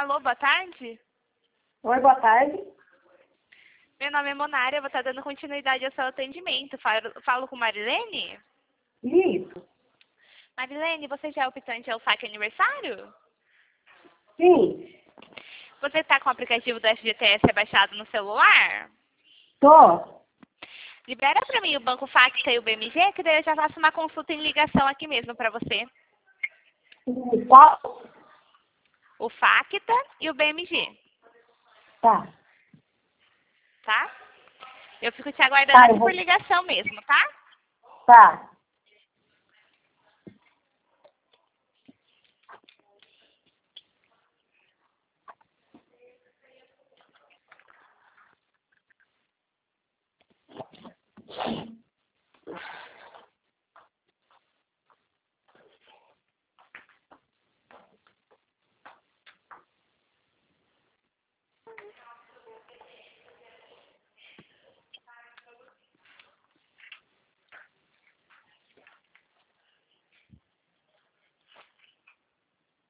Alô, boa tarde. Oi, boa tarde. Meu nome é Monária, eu vou estar dando continuidade ao seu atendimento. Falo com Marilene? Isso. Marilene, você já optou em ter o saque aniversário? Sim. Você está com o aplicativo do FGTS baixado no celular? Tô. Libera para mim o Banco Facta e o BMG, que daí eu já faço uma consulta em ligação aqui mesmo para você. Qual? O Facta e o BMG, Tá. tá? Eu fico te aguardando Tá, aqui por ligação mesmo, tá? Tá.